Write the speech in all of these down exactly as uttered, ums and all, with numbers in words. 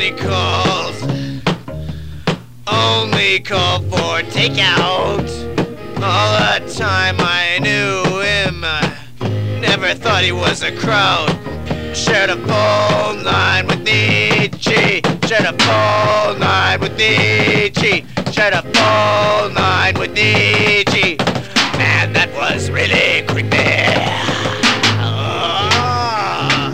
only calls, only call for takeout. All the time I knew him, I never thought he was a crowd. Shared a phone line with Nietzsche. Shared a phone line with Nietzsche. Shared a phone line with Nietzsche. Man, that was really creepy. Oh.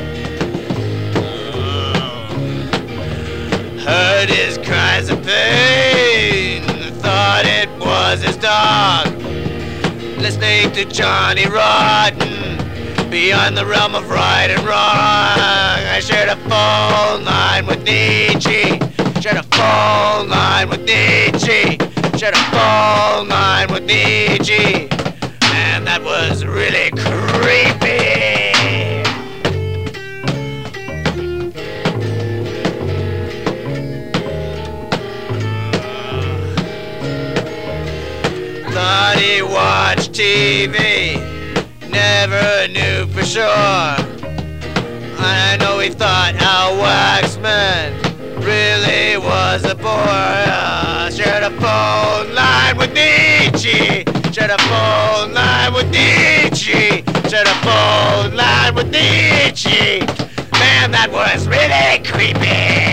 Heard his cries of pain. Thought it was his dog. Listening to Johnny Rotten. Beyond the realm of right and wrong, I shared a phone line with Nietzsche. Shared a phone line with Nietzsche. Shared a phone line with Nietzsche. Man, that was really creepy. Thought he watched T V. Never knew for sure. I know he thought Al Waxman really was a bore. Uh, shared a phone line with Nietzsche. Shared a phone line with Nietzsche. Shared a phone line with Nietzsche. Man, that was really creepy.